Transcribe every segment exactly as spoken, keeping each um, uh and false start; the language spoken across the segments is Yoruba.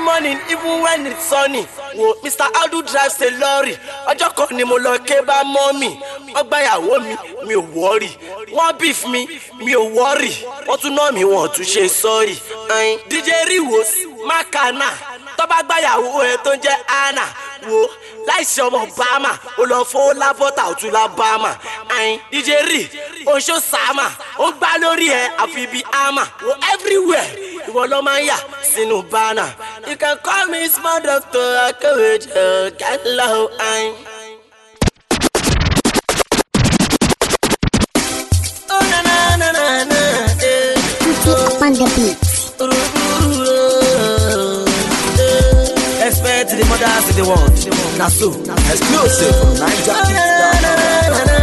morning, even when it's sunny. Wo Mister Audu drives a lorry. Ọjọ́ kan ni mo lọ ké bá mọ́mì. Wọ́n gbáyàwó mi, mi ò worry. Wọ́n beef mi, mi ò worry. Wọ́n tún ná mi, wọ́n tún ṣe sorry. D J Riwos, Makana, tó bá gbáyàwó ẹ tó ń jẹ́ Anna. Wo láìsí ọmọ Obama, ó lọ fowó lábọ́tà ó tún lábàámà. D J Ri, oṣó Sama, ó gbá lórí ẹ àfi bí Ama. Wo everywhere, ìwọ ló máa ń yà sínú bánà. You can call me small doctor, Akeweje, Kẹ́lá ayin. Oh na na na na na, eh. Keep on the beat. Expect the mothers in the world. Now so, exclusive from Nigeria.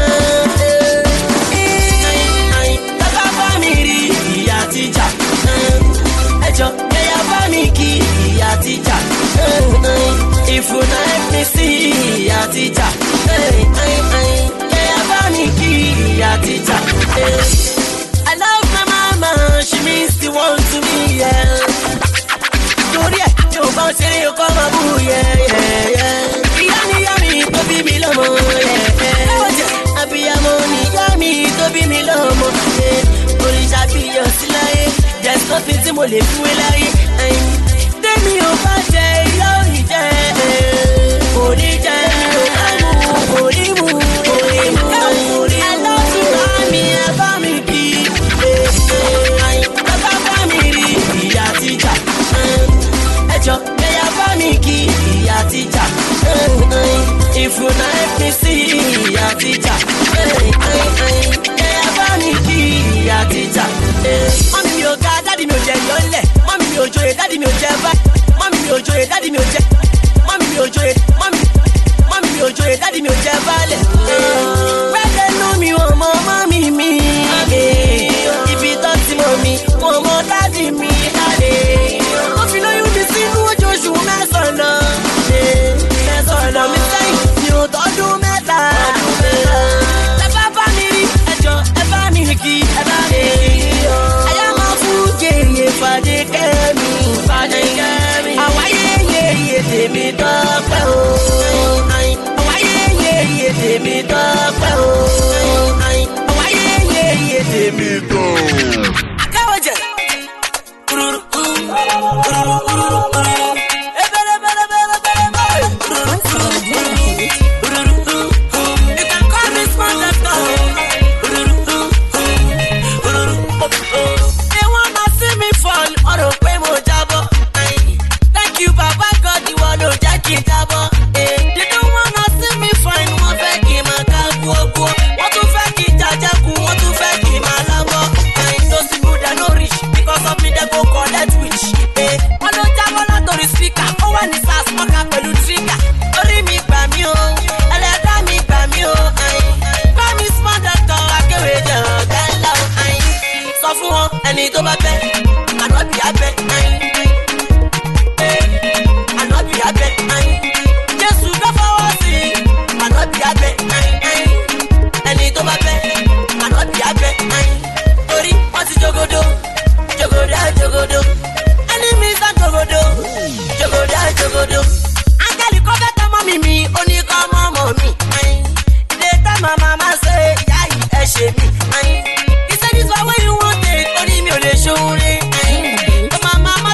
If you like me, see ya teacher. Hey, hey, hey, yeah, Vaniki, ya teacher. I love my mama, she means the one to me, yeah. Gloria, you bounce say you come a boo, yeah, yeah, yeah. Yummy, yummy, to be me lomo, yeah. Happy amoni, yummy, to be me lomo, yeah. Orisha be your silai, there's nothing to mole fuelai. Tell me over there, yo, he there. Holy day, holy moon, holy moon. I love you, mommy, I love me, key. I love family, ya teacher. If you like me, see ya teacher. Ya teacher. Mommy mi ò ga, daddy mi ò jẹ lọ́lẹ̀. Mommy mi ò joyè, daddy mi ò jẹ bá. Mommy mi ò joyè, daddy mi ò jẹ. Mommy mi ò joyè, mommy. Mommy mi ò joyè, daddy mi ò jẹ balẹ̀. Wẹ́dẹ̀ nú mi wọ́n mọ mommy mi. Ibi tó ti mọ̀ mi, wọ́n mọ daddy mi. Mo fi lóyún mi sínú oṣooṣù mẹ́sàn-án. Mẹ́sàn-án mi sẹ́yìn, mi ò tọ́dún mẹ́ta. Ẹ bá bá mi rí ẹjọ́, ẹ bá mi kí, ẹ bá mi rí. Àyà máa fún yèyè fàdé kẹ́mi. Fàdé kẹ́mi. Àwa yéyè tèmi tọ́pẹ́ o. Àwa yéyè tèmi tọ́pẹ́ o. Àwa yéyè tèmi tọ́pẹ́ o. Akeweje. Ẹni tó bá bẹ́, àná bí abẹ́, àná bí abẹ́, Jésù bẹ́ fọwọ́ sí, àná bí abẹ́, ẹni tó bá bẹ́, àná bí abẹ́, torí wọ́n ti jogodo, jogodo, jogodo, ẹni mi sá jogodo, jogodo, jogodo. Áńgẹ́lì kọ́ fẹ́ tọ́ mọ́ mi mi, ó ní kọ́ mọ́ mọ́ mi, ilé tá màmá máa ṣe ìyá yìí ẹ ṣe mi. He said this one when you want it, only me on the show. Oh my mama.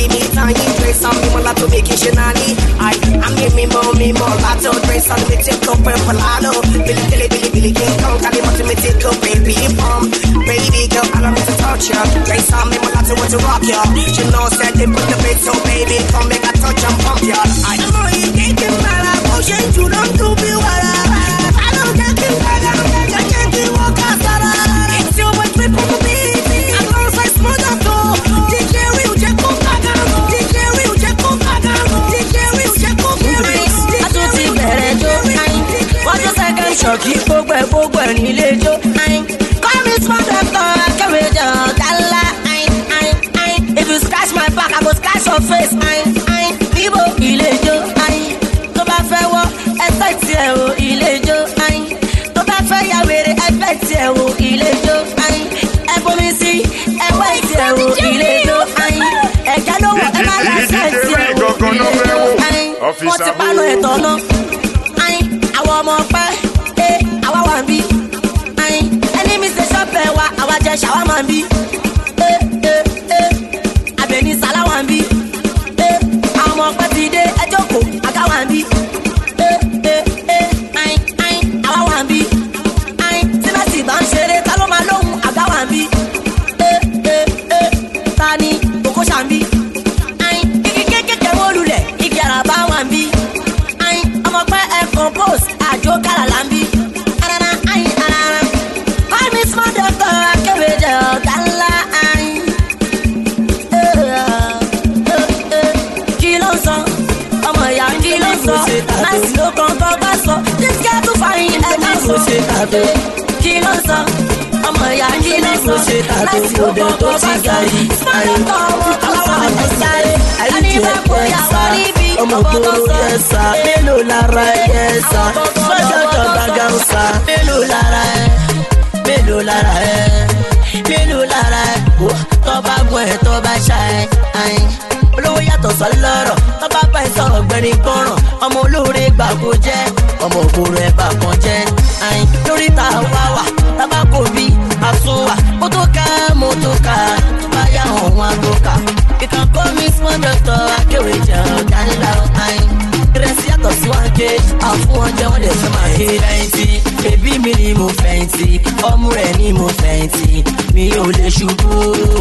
me tiny, dress on me, mala to make it shenani. I, I'm me, me, mo, me, mo, lato, dress on me, take up a palado. Billy, Billy, Billy, Billy, King Kong, Cali, want to me take up, baby, pump. Baby girl, allow me to touch ya. Dress on me, mala to want to rock ya. She knows that they put the beat, so baby, come make a touch and pump ya. I know you think it's mad, I'm pushing you down to be what I don't get you, I can't do walk outside. It's your way, people to be. I'm not like smooth up, though. D J Will, Jack Coca, D J Will, Jack Coca, D J Will, Jack Coca. I don't see better, Joe. What's the second shock? You go where, go where, you lay, Joe. Come in, smart doctor, I can't wait, Dalla. If you scratch my back, I go scratch your face. Bibo, il est Joe. To ba fe wo, expect you, il est Joe. To ba fe ya were, expect you, il est Joe. E for me see, e wait you, il est Joe. E ja no wo, e ma la sense you, il est Joe. Mo ti pa no eto no. Àwọn ọmọ pẹ́, eh, àwa wà ń bí. Ẹni mi ṣe ṣọ́pẹ̀ wa, àwa jẹ ṣàwá máa ń bí. Abẹ́ni sálá wà ń bí. Àwọn ọmọ pẹ́ ti dé ẹjọ́ kò, àga wà ń bí. Àwa wà ń bí. Tí mẹ́sì bá ń ṣeré, ta ló máa lóhùn àga wà ń bí. Ta ni kòkó ṣà ń bí. Igi kékèké wó lulẹ̀, igi àràbá wà ń bí. Ọmọ pẹ́ ẹ compose, àjò kàrà là ń bí. Arara ayin arara. I miss my doctor, akébèjẹ ọ̀gá ńlá ayin. Kí ló ń sọ? Ọmọ ìyá kí ló ń sọ? Láìsí ló kàn kọ́ bá sọ. This girl too fine ẹ̀ka sọ. Kí ló ń sọ? Ọmọ ìyá kí ló ń sọ? Láìsí ló kàn kọ́ bá sọ. Smart doctor ọmọ ọlọ́wọ́ ọ̀sáré. Ẹni bá bóyá wà níbí. Ọmọ gbòòrò yẹsà, mélòó lára yẹsà, sọ́jọ́ jọba gáúsà, mélòó lára ẹ, mélòó lára ẹ, mélòó lára ẹ, tọ́ba gùn ẹ̀ tọ́ba ṣá ẹ, ayin. Olówó yàtọ̀ sọ lọ́rọ̀, tọ́ba bá ẹ sọ̀rọ̀ gbẹ̀rin gbọ́ràn, ọmọ olóore gbà kó jẹ́, ọmọ ògbòrò ẹ̀ bà kan jẹ́, ayin. Lórí ta wá wà, tábà kò bí àsùnwà, mo tó ká, mo tó ká, bá yà hàn wọn àgbo ká. You can call me small doctor, akéwèjẹ ọ̀gá ńlá ọ̀hán. Ìrẹsì yàtọ̀ sí wọn ké, àfún wọn jẹ́ wọ́n dẹ̀ fẹ́ máa ké fẹ̀yìntì. Bèbí mi ni mo fẹ̀yìntì, ọmú rẹ̀ ni mo fẹ̀yìntì. Mi ò lè ṣubú,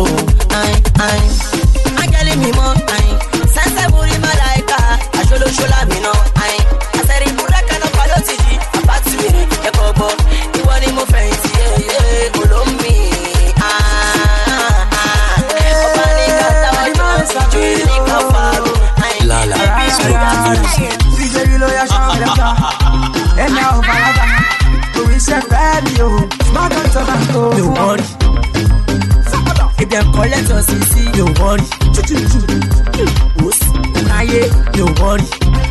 ángẹ́lì mi mọ́, sẹ́nsẹ́ borí màláìka, aṣọ́lóṣọ́lá mi náà. Àṣẹ̀rí múlẹ̀ kaná pa ló ti di, àbátì mi ẹ̀kọ́ gbọ́. Ìwọ ni mo fẹ̀yìntì, olómi. Lala, don't worry. If them collect us, you see, don't worry. Unaye, don't worry.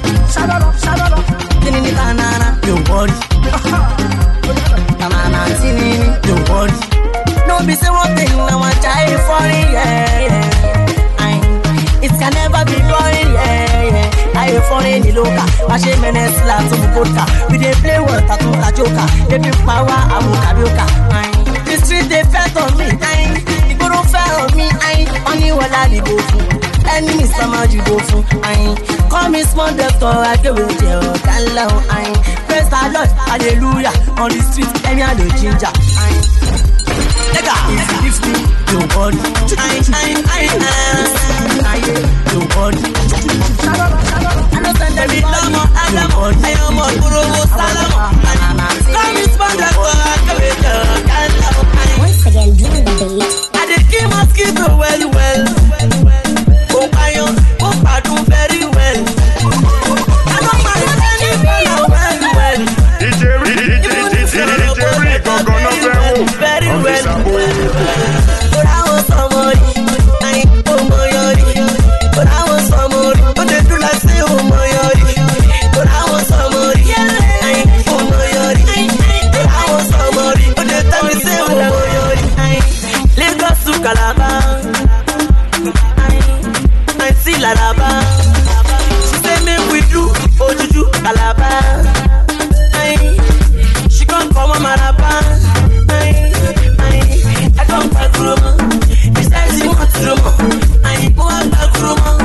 Tinini banana, don't worry. Banana, tinini, don't worry. No be say one thing, now I try for it, yeah, yeah. It can never be boring, yeah, yeah. I ain't foreign in loca. I say menace la to vodka. We dey play water to la joker. They bring power, I'm a kabioka. The street they fed on me, aye. The guru fell on me, aye. Only what I go for. Enemy summer you go for, aye. Call me small doctor, I go with you, Kala, aye. Praise the Lord, hallelujah. On the street, any other ginger, aye. Nigga, if you give me, don't worry. Aye, aye, aye, aye. Don't worry. I know that there is no more Adamo. I am more Guru Salamo. Come is my doctor, I go with you. Once again, bring the beat. I did keep mosquito well, well. Oh, I am, oh, I do very well. I don't mind any fellow well, well. D J Rick, D J Rick, very well. But I was somebody, I ain't oh my yori. But I was somebody, but they do like say oh my yori. But I was somebody, I ain't oh my yori. But I was somebody, but they tell me say oh my yori. Lagos to Calabar, I see Laraba. She say make we do Ojuju Calabar. She come come on Maraba. I come back room. She says she wants room. I go back room.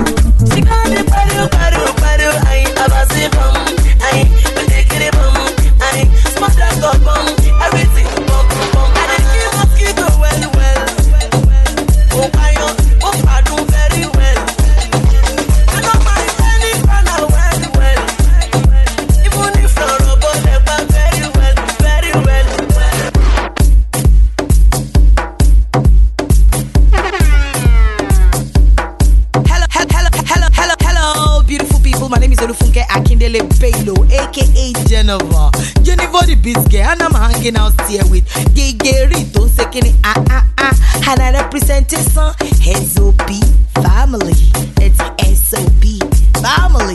Kele Bello, aka Geneva. Geneva the beats girl, and I'm hanging out here with Gigeri. Don't say any ah ah ah. And I represent his son, S O B family. It's S O B family.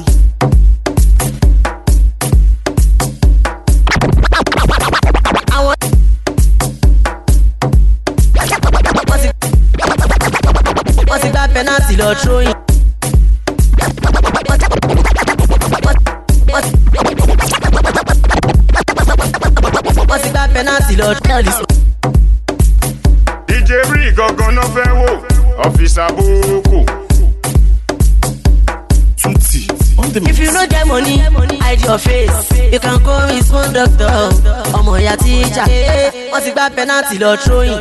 I want. What's it got penalty or throwing? What's it got penalty or throwing? D J Bri gangan náà fẹ́ wò ọ́fíìsì àbúkù. If you no get money, hide your face. You can call me small doctor. Ọmọ ìyá tíjà. Wọ́n ti gba penalty lọ throwing.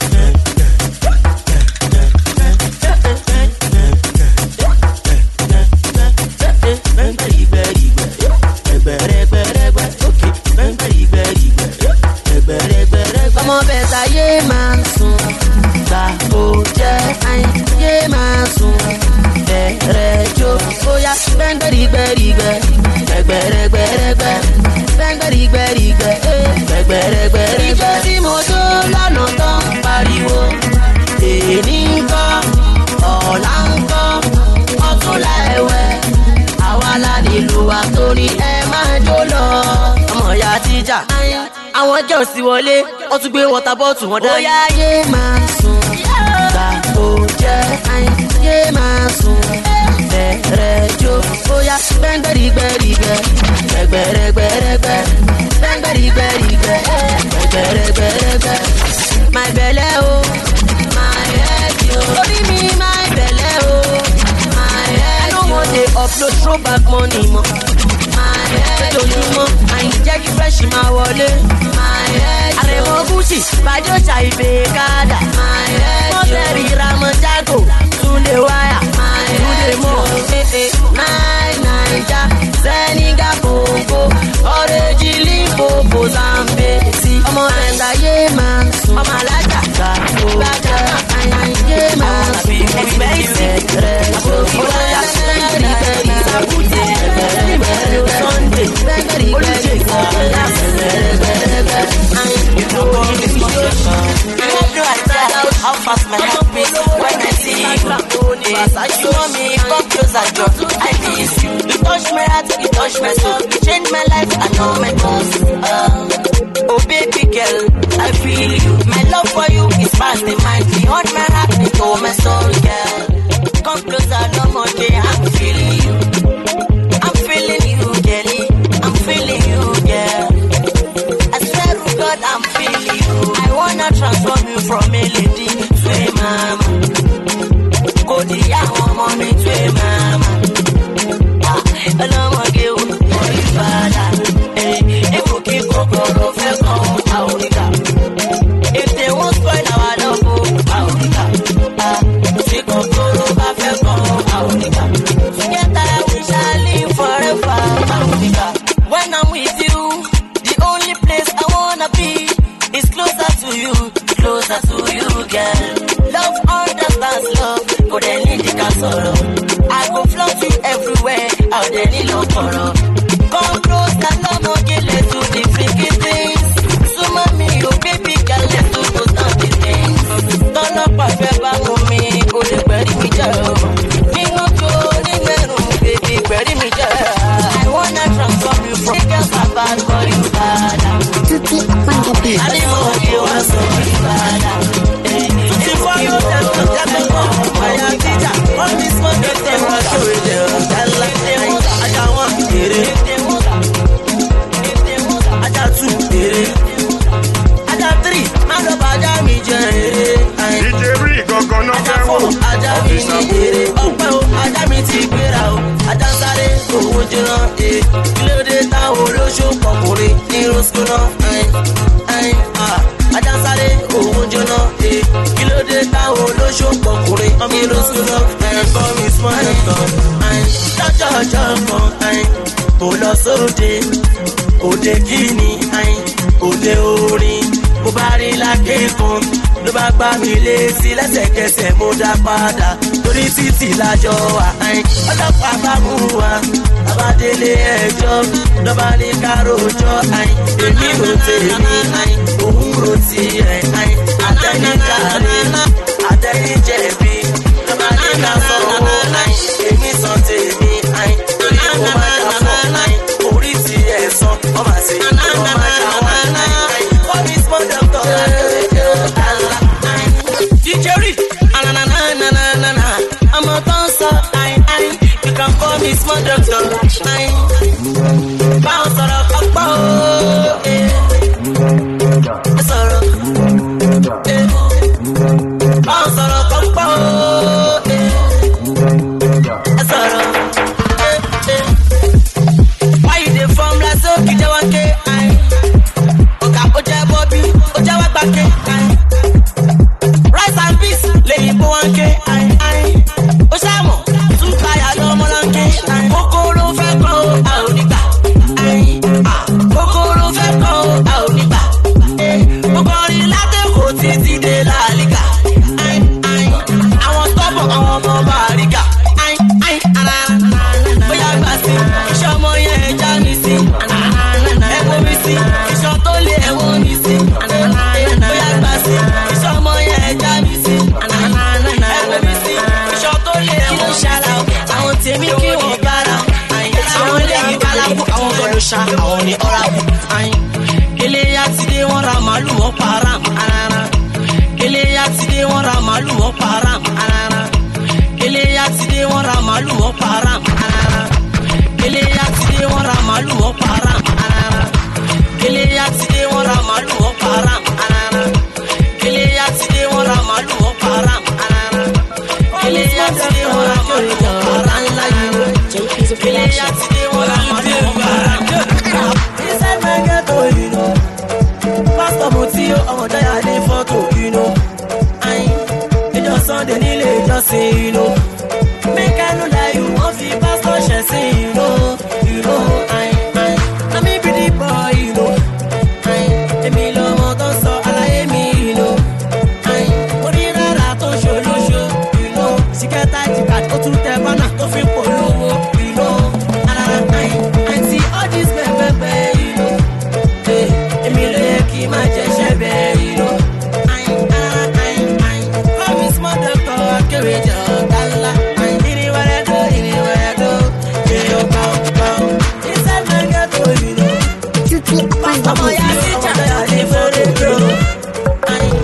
Ọmọ bẹ̀ta yé máa sùn. Gbà kó jẹ́ ayé máa sùn. Bẹ̀rẹ̀ jó bóyá gbẹ̀ngbẹ̀rìgbẹ̀rìgbẹ̀. Gbẹ̀gbẹ̀rẹ̀gbẹ̀rẹ̀gbẹ̀. Gbẹ̀ngbẹ̀rìgbẹ̀rìgbẹ̀. Gbẹ̀gbẹ̀rẹ̀gbẹ̀rẹ̀gbẹ̀. Ìjọ tí mo tó lọ́nà tán pariwo. Èní ń kọ́, ọ̀la ń kọ́, ọ̀túnla ẹ̀wẹ̀. Àwa la nílùú wa torí ẹ máa jó lọ. Ọmọ ìyá tíjà. Àwọn jẹ́ òsì wọlé, wọ́n tún gbé wọ́tà bọ́ọ̀tù wọn dá. Bóyá ayé máa sùn, gbà kó jẹ́ ayé máa sùn. Bẹ̀rẹ̀ jó, bóyá gbẹ̀ngbẹ̀rìgbẹ̀rìgbẹ̀. Gbẹ̀gbẹ̀rẹ̀gbẹ̀rẹ̀gbẹ̀. Gbẹ̀ngbẹ̀rìgbẹ̀rìgbẹ̀. Gbẹ̀gbẹ̀rẹ̀gbẹ̀rẹ̀gbẹ̀. My belle o, my head yo. Orí mi my belle o, my head yo. I don't want to upload throwback money mọ́. My head ojúmọ́, àyíjẹ́ kí fresh máa wọlé. My head yo. Àrẹ̀mọ Gucci, Bàjọ́ Ṣàìbè Kádà. My head yo. Mọ́tẹ́rì Ramojago, Túndé Wáyà. My head yo. Nine Naija, Senegal Congo, Ọ̀rẹ́jì Limpopo Zambezi. Ọmọ Nàìjíríà yé máa sùn. Ọmọ alájà gbà kó gbàjà. Àyíjẹ́ yé máa sùn. Expensive rẹ̀ tó fi wáyà. Bẹ́ẹ̀ni Sàkúté, bẹ́ẹ̀ni Sunday, bẹ́ẹ̀ni Olùjẹ́ ìsọ̀lá. How fast my heart beats when I see you. You want me, come closer, just I miss you. You touch my heart, you touch my soul. You change my life, I know my goals. Uh, oh baby girl, I feel you. My love for you is past the mind. Beyond my heart, into my soul, girl. Come closer, no more day, I'm feeling you. I'm feeling you, girlie. I'm feeling you, girl. I swear to God, I'm feeling you. I wanna transform you from a lady to a mama. Go to your mommy to a mama. Ah, and I'm a girl for you, father. Hey, if you keep Kokoro, fair come out. If they won't spoil our love, out. Ah, take Kokoro, fair come out. Together we shall live forever, out. When I'm with you, the only place I wanna be is closer to you, closer to you, girl. Love understands love, go then in the castle. I go float you everywhere, out there in Lokoro. Come close and no more get let's do the freaky things. So mommy, oh baby girl, let's do those naughty things. Turn up a fever for me, go to bury me girl. Ningo go, ningo, baby, bury me girl. I wanna transform you from a girl, my bad for you, bad. Tutti upon the beat. I didn't know you were so bad. Tutti for you, them, them, my teacher. On this one, get them, I'll show you them. I like them, I got one, get it. I got two, get it. I got three, my love, I got me, Jerry. D J Bri gangan náà fẹ́ wò ọ́fíìsì àbúkù. Ọpẹ́ o, ajá mi ti gbéra o, ajá ń sáré owó jẹrán e. Kí ló dé táwọn olóṣù pọkùnrin ní rosco náà? Ajá ń sáré owó jẹrán e. Kí ló dé táwọn olóṣù pọkùnrin ní rosco náà? Ẹ̀kọ́ mi small nìkan. Jọjọ ọjọ́ kan, mo lọ sóde, òde kíni, òde orin. Mo bá rí lákẹ́kọ̀ọ́, ló bá gbá mi létí lẹ́sẹ̀kẹsẹ̀ mo dá padà. Torí títì lájọ wà, ọlọ́pàá bá mú wa, bàbá bá délé ẹjọ́ lọ́ba ní káròjọ́ àyìn èmi rò tèmi àyìn òun rò tiẹ̀ àyìn àtẹnìkàrí àtẹnìjẹ̀bi lọ́ba ní ká sọ̀rọ̀ àyìn èmi sọ tèmi àyìn torí kò má ká fọ́ àyìn orí tiẹ̀ sọ ọba sí ọba ká wá àyìn wọ́n ní small doctor àtẹnìjẹ̀ ọ̀tàlá àyìn. díje rí anananananana ọmọ tó ń sọ àyìn àyìn you can call me small doctor àyìn báwọn sọ̀rọ̀ kọ́pọ̀ ooo ẹ sọ̀rọ̀ ẹ báwọn sọ̀rọ̀ kọ́pọ̀ ooo ẹ sọ̀rọ̀ ẹ why you dey form like so kìjẹ́ wá ké àyìn ọ̀gá ó jẹ́ bọ́bí ó jẹ́ wá gbà ké àyìn rice and beans lèyìn bó wá ń ké àyìn àyìn ó ṣàmọ̀ tún káyà lọ́mọ láńké àyìn kókóró fẹ́ kọ́ ó a ò ní gbà àyìn kókóró fẹ́ kọ́ ó a ò ní gbà kókórin látẹ̀kọ̀ títí dé làlíkà àyìn àyìn àwọn tọ́bọ̀ àwọn ọmọ bàríkà àyìn àyìn ara bóyá gbà sí iṣẹ́ ọmọ yẹn ẹja mi sí ẹ̀wọ̀n mi sí iṣan tó lé ẹ̀wọ̀n mi sí bóyá gbà sí iṣẹ́ ọmọ yẹn ẹja mi sí ẹ̀wọ̀n mi sí iṣan tó lé ẹ̀wọ̀n mi sí àwọn tèmi kí wọ́n gbára àwọn lẹ́yìn kálákù àwọn gbọ́dọ̀ ṣá àwọn ní ọ̀ràkù eléyà ti dé wọ́n ra màálù wọ́n param arara eléyà ti dé wọ́n ra màálù wọ́n param arara eléyà ti dé wọ́n ra màálù wọ́n param arara eléyà ti dé wọ́n ra màálù wọ́n param arara eléyà ti dé wọ́n ra màálù wọ́n param arara eléyà ti dé wọ́n ra màálù wọ́n param arara eléyà ti dé wọ́n ra màálù wọ́n param arara eléyà ti dé wọ́n ra màálù wọ́n param arara. Inside my ghetto, you know, Pastor Mutio, ọmọ jaya ní fọ́tò, you know, ayin, ìjọ Sunday nílé ìjọsìn, you know, make I no lie, you wọ́n fi pastor ṣẹ̀sìn, you know, you know, ayin, ayin, na me be the boy, you know, ayin, èmi lọ́mọ tó sọ aláyé mi, you know, ayin, orí rárá tó ṣolóṣo, you know, ṣìkẹ́tà jìkà tó tún tẹ bánà tó fi polówó, you know, arara, ayin, ayin, see all this bẹ́ẹ̀bẹ́ẹ̀bẹ́, you know, eh, èmi ló yẹ kí má jẹ́ ṣẹ́bẹ̀, you know, ayin, arara, ayin, ayin, call me small doctor akéwèjọ ọ̀gá ayin, ìrìnwẹ̀rẹ̀ tó ìrìnwẹ̀rẹ̀ tó ṣe ọ̀gá ọ̀gá inside my ghetto, you know, Tutti ọmọ ya sí jàdá ní fọ́lẹ́ tó ayin.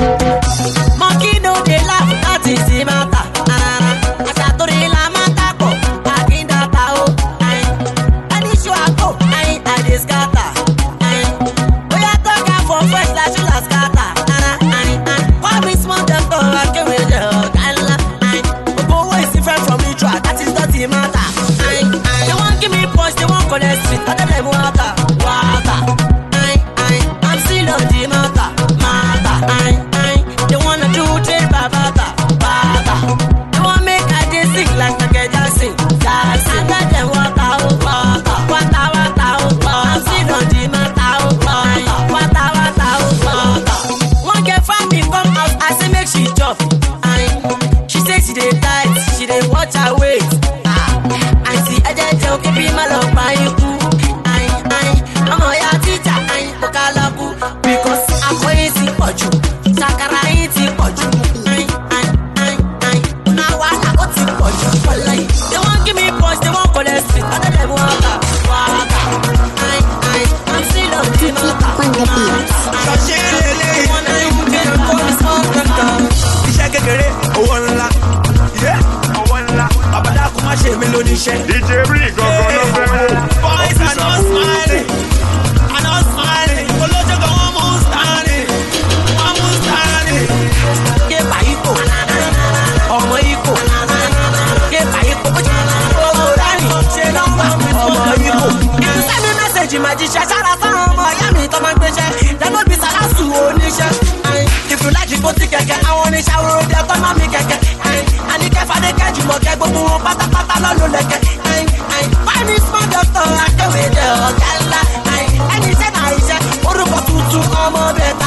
Monkey no dey laugh, that is the matter, arara, àṣà torí la máa ń dàpọ̀, àkíndàta o, ayin, ẹni ṣó àpò, ayin, àdé scatter, ayin, bóyá tọ́ka for fresh la ṣó la scatter, ara, ayin, ayin, call me small doctor akéwèjọ ọ̀gá ńlá, ayin, gbogbo owó is different from each one, that is not the matter, ayin, ayin, they wan give me punch, they wan collect street, I tell them water, water, ayin, ayin, I'm still on the matter, matter, ayin, ayin, they wanna do trade by barter, barter, they wan make I dey sing like Michael Jackson, Jackson, I tell them water, water, water, water, water, I'm still on the matter, water, water, water, water. One girl find me come house, I say make she chop, ayin, she say she dey tight, she dey watch her weight, ah, aunty ẹjẹ jẹun kí bí má lọ pa ikú, ayin, ayin, ọmọ ya tíjà, ayin, kò ká lọ kú, because akọyin ti pọ̀ jù, sakara yín ti pọ̀ jù, ayin, ayin, ayin, ayin, una wàhálà ó ti pọ̀ jù, wàláyé. They wan give me punch, they wan collect street, I tell them waka, waka, ayin, ayin, I'm still on the matter, on the beat. Ṣọṣẹ́ lélẹ̀ one nine ten call me small doctor. iṣẹ́ kékeré owó ńlá yé owó ńlá Babadaku má ṣe mí lóníṣẹ́. D J Rí gangan ló fẹ́ wò. boys are not smiling are not smiling olójó kan wọ́n mú standing wọ́n mú standing. Ké bàyíkò, ọmọ ikò, ké bàyíkò, owó rání, ṣe nọ́mbà, ọmọ ikò. Ìtúsẹ́ mi mẹ́sẹ̀jì máa jíṣẹ́ sára fáwọn ọmọ ìyá mi tó máa ń gbéṣẹ́. Lẹ́nu bí sàlásù oníṣẹ́. If you like ìbò tí kẹ̀kẹ́, àwọn oníṣẹ́ àwòrán òde ẹ̀kọ́ máa mi kẹ̀kẹ́. Àníkẹ́ Fadékẹ́ Jùmọ̀kẹ́ gbogbo wọn pátápátá lọ́nu lẹ̀kẹ́. Fáìní small doctor akéwèjọ ọ̀gá ńlá. Ẹni iṣẹ́ náà iṣẹ́, orúkọ tuntun ọmọ bẹ̀ta.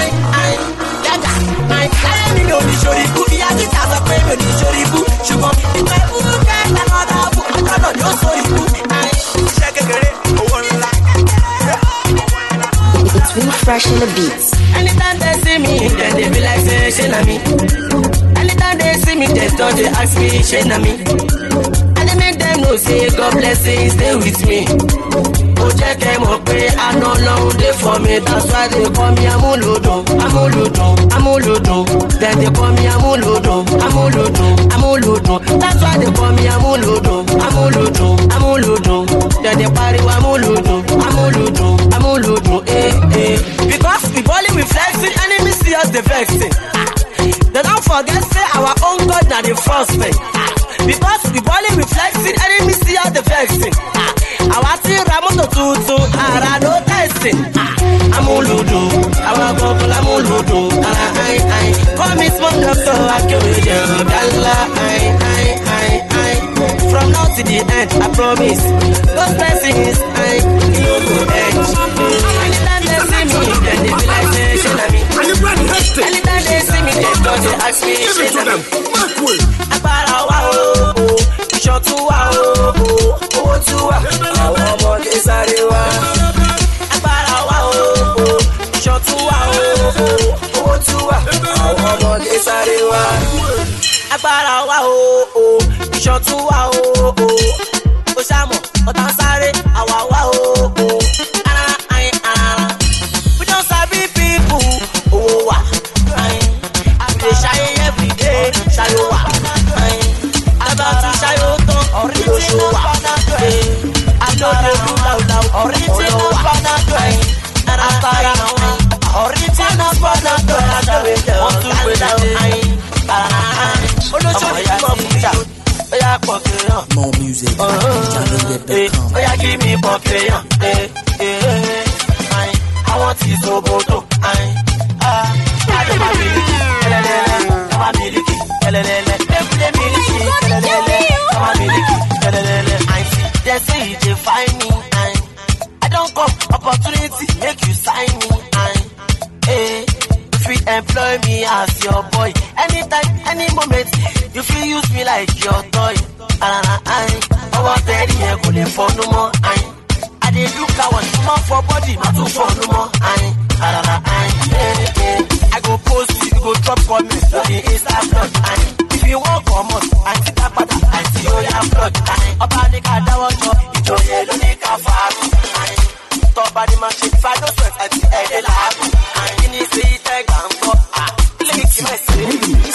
Yàgà, láyé mi ò ní sori ikú, ìyá títà sọ pé mi ò ní sori ikú. Ṣùgbọ́n ìgbà ikú kẹ́kẹ́ lọ́dọ̀ ọ̀bù, ọjọ́ náà ni ó sori ikú. shame on me. Anytime they see me, they start to ask me, shame on me. And they make them know, say, God bless you, stay with me. Oh, check them up, pray, I know long day for me. That's why they call me Amuludo, Amuludo, Amuludo. Then they call me Amuludo, Amuludo, Amuludo. That's why they call me Amuludo, Amuludo, Amuludo. Then they party Amuludo, Amuludo, Amuludo, eh, eh. Because we body we flexing, enemies see us the vexing. They don't forget, say our own God now the first thing. Because we body we flexing, enemies see us the vexing. Our team Ramoto Tutu, Ara no testing. Amuludu, our Google Amuludu. I, I, call me small doctor, I kill you, Gala, I, I, I, I. From now to the end, I promise. Those blessings, I, you go end. Anytime they see me, then they be like, say, shit at me. Anytime they see me, they don't they ask me, shit at me. Abara wa o, short to wa o, o to wa. Àwọn ọmọdé sáré wá. Agbára wa o, ṣọ̀tú wa o, owó tú wa. Àwọn ọmọdé sáré wá. Agbára wa o, ṣọ̀tú wa o, o ṣàmọ̀ ọ̀tá sáré àwa wa o. Ara ayin ara, we don sabi people owó wa. We dey ṣayé everyday, ṣayó wa. Àgbà tún ṣayó tán, olóṣù wa. No they do loud loud. Original banana, and I'm tired now. Original banana, want to be down. Oh no, show me come oh yeah, pop more music. Oh yeah, give me pop eh, eh. I want this obodo. Ah, I don't want miliki, elelele. I want miliki, elelele. Every miliki, elelele. I want miliki, elelele. I see. They say they find me, and I don't come opportunity make you sign me, and hey, if you employ me as your boy, anytime, any moment, you feel use me like your toy, and I, I want to hear you go for no more, and I dey look at one more for body, not too for no more, and I, I go post it, go drop comments for the Instagram, and if you want come on, I see that bad, I see you have blood, and ọba ní ká dáwọ́ jọ ìjòyè ló ní ká fàágùn. Tọ́ba ní máa ṣe fàdó sweat àti ẹ̀dẹ̀ làágùn. Kí ni sí ìtẹ́gbà ń bọ̀? Lẹ́kìtì mẹ́sì.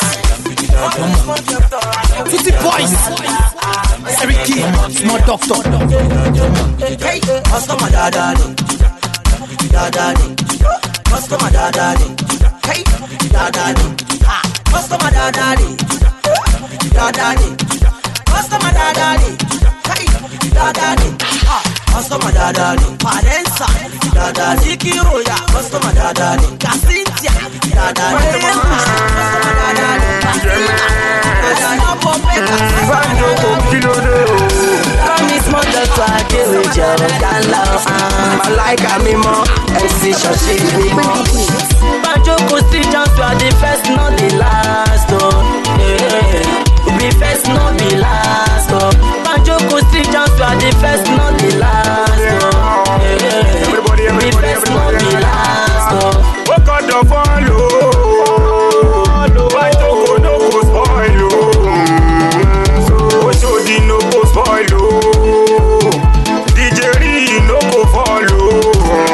Tutti boys, Eriki, small doctor. Hey, customer dada ni, dada ni, customer dada ni, hey, dada ni, customer dada ni, dada ni. Customer daddy, hey, daddy, ah, customer daddy, Parensa, daddy, Kiroya, customer daddy, Casintia, daddy, customer daddy, Banjo kilo de o. Come this mother to a deal with your gala. I like a mimo, and see your shit with me. Banjo could still jump to the first, not the last, oh, yeah. Be first, not the last, oh. Banjo could still jump to the first, not the last, oh. Yeah. Everybody, everybody, be first, not the last, oh. What got the follow? Banjo no go spoil, oh. So Oshodi no go spoil, oh. D J Ri no go follow.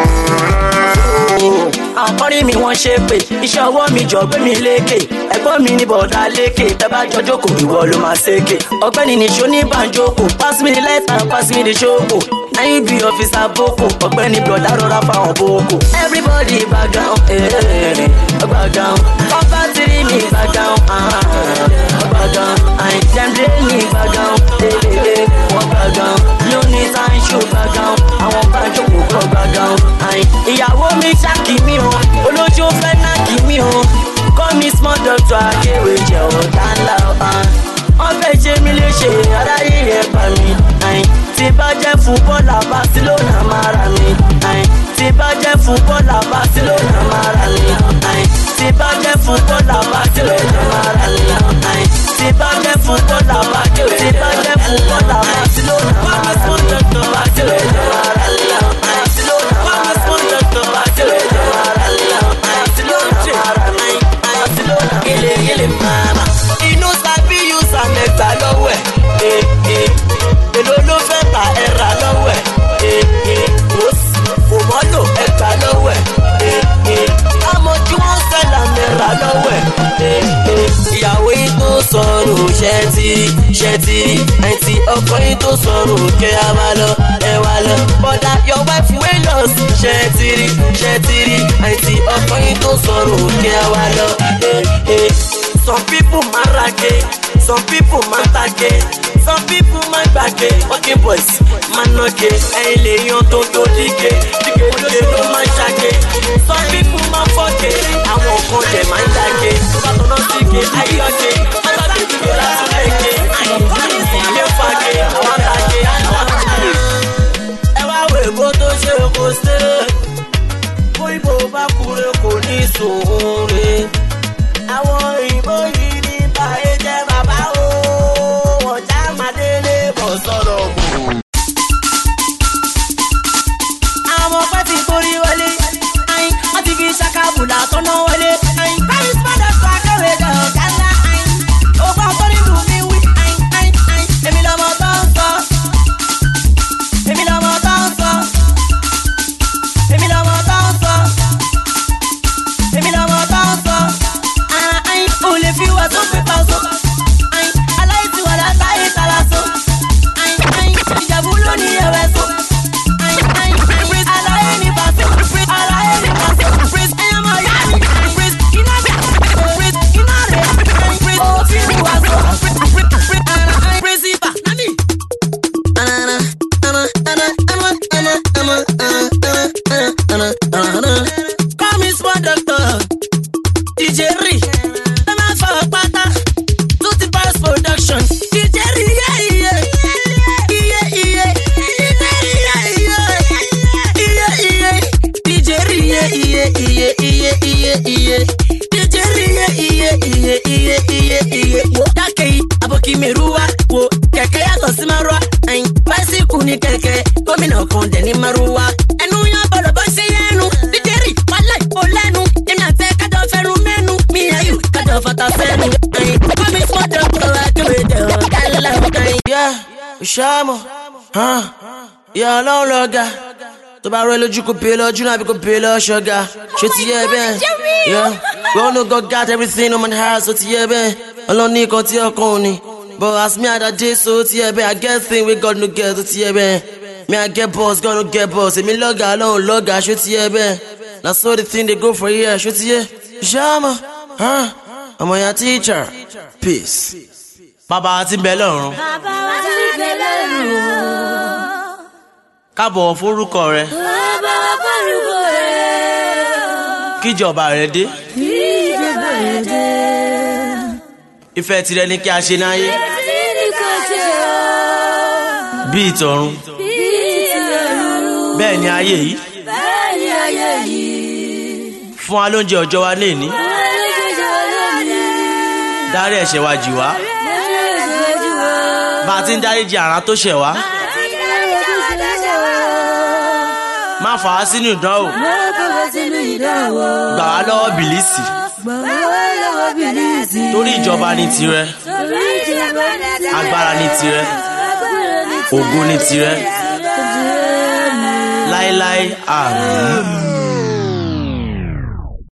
Àkọ́rí mi wọ́n ṣe pé iṣẹ́ ọwọ́ mi jọ gbé mi lékè ẹ̀gbọ́n mi ní bọ̀dá lékè tẹ́bá jọ jókòó ìwọ ló máa ṣèké ọ̀gbẹ́ni nìṣó ní banjoko pass me the light and pass me the show na you be officer boko ọ̀gbẹ́ni bọ̀dá rọra fáwọn boko. Everybody back down back down ọba tiri mi back down back down dem dey me back down wọ́n back down lónìí sáyẹn ṣó back down àwọn banjoko kọ́ back down ìyàwó mi ṣáàkì mi o olójú fẹ́ náà kì mí o kọ́ mi small doctor akéwì jẹ́ ọ̀dà ńlá wọ́n fẹ́ ṣe mí léṣe aráyé rẹ̀ gbà mí tí bá jẹ́ fúbọ́ọ̀lù Barcelona máa rà mí tí bá jẹ́ fúbọ́ọ̀lù Barcelona máa rà mí tí bá jẹ́ fúbọ́ọ̀lù Barcelona máa rà mí tí bá jẹ́ fúbọ́ọ̀lù Barcelona tí bá jẹ́ fúbọ́ọ̀lù ọkùnrin tó sọ̀rọ̀ òkè àwàlọ́ ẹ̀wàlọ́ bọ́dà your wife wey lost ṣẹ́tìrì ṣẹ́tìrì àìsí ọkùnrin tó sọ̀rọ̀ òkè àwàlọ́. Some people man rage, some people man tage, some people man gbage. Okay boys, man noge, ẹ̀yin lè yan tó tó dike, dike dike ló máa ṣage. Some people man fọ́ge, àwọn kan jẹ̀ máa ń dage. Bàbá tó náà síge, ayọ̀ge, bàbá tó dìde láti lẹ́ge. Àyìnbí sí ilé fage, àwọn tage, àwọn tage. Ẹ wá wo èbó tó ṣe kó ṣe, bó ibo bá kúrẹ́ kò ní sòwòrè. Àwọn òyìnbó yìí ní báyé jẹ́ bàbá o, wọ́n já máa délé bọ̀ sọ̀rọ̀ mọ́. Àwọn ọ̀pẹ ti borí wọlé, ayin, wọ́n ti fi ṣàkàbùlà tọ́nà wọlé. Ayin, báyìí sọ́dọ̀ fún akẹ́wé gan kálá. Ayin, ògbà tó nínú mi wí. Ayin, ayin, ayin, èmi lọ́mọ tó ń sọ. Èmi lọ́mọ tó ń sọ. Èmi lọ́mọ tó ń sọ. Èmi lọ́mọ tó ń sọ. Only few was up with us. I like to what I like, I like so. I I Jabulo ni ewe so. I I I like any paso. I like any paso. Praise I am a yani. Praise ina praise ina re. Praise oh few was so. Praise iba nani. Ana ana ana ana ana ana ana ana ana. Come is one doctor. D J Ri. Pata, to the bass production. D J yeah yeah yeah yeah yeah yeah D J yeah yeah yeah yeah yeah D J yeah yeah yeah yeah yeah. Wo take aboki meruwa wo kẹ̀kẹ́ yàtọ̀ sí marwa. Ayin bicycle ni kẹ̀kẹ́ gómìnà kan dẹ̀ ní marwa. Ẹnu yan bọ̀dọ̀ bọ́ sí ẹnu. D J rí wàhálà ìbò lẹ́nu. Èmi àti ẹ̀ kájọ fẹ́rù mẹ́nu. Mi àyù kájọ fata fẹ́nu. Yeah, Shamo, huh? Yeah, long loga. To buy real you could pay you know could pay sugar. Shit yeah, ben. Yeah, we all know God got everything on my house, so yeah, ben. Alone need to your corny. But ask me how that day, so yeah, ben. I get thing we got no get, so yeah, ben. Me I get boss, got no get boss. Me loga alone, loga, shit yeah, ben. That's all the thing they go for here, shit yeah. Shamo, huh? I'm your teacher. Peace. Bàbá ti bẹ̀ lọ́run. Bàbá wa ti bẹ̀ lọ́run. Kábọ̀ fórúkọ rẹ. Bàbá wa fórúkọ rẹ. Kíjọba rẹ dé. Kíjọba rẹ dé. Ìfẹ́ tirẹ̀ ni kí a ṣe láyé. Ìfẹ́ ni kò ṣe o. Bí ìtọ̀run. Bí ìtọ̀run. Bẹ́ẹ̀ ni ayé yìí. Bẹ́ẹ̀ ni ayé yìí. Fún wa lóúnjẹ ọjọ́ wa léèní. Fún wa lóúnjẹ ọjọ́ wa léèní. Dárí ẹ̀ṣẹ̀ wa jì wá. Bá a ti ń dáríjì àrán tó ṣẹ̀ wá. Má fà á sínú ìdánwò. Gbà wá lọ́wọ́ bìlísì. Torí ìjọba ni tirẹ̀. Agbára ni tirẹ̀. Ògo ni tirẹ̀. Láéláé àmín.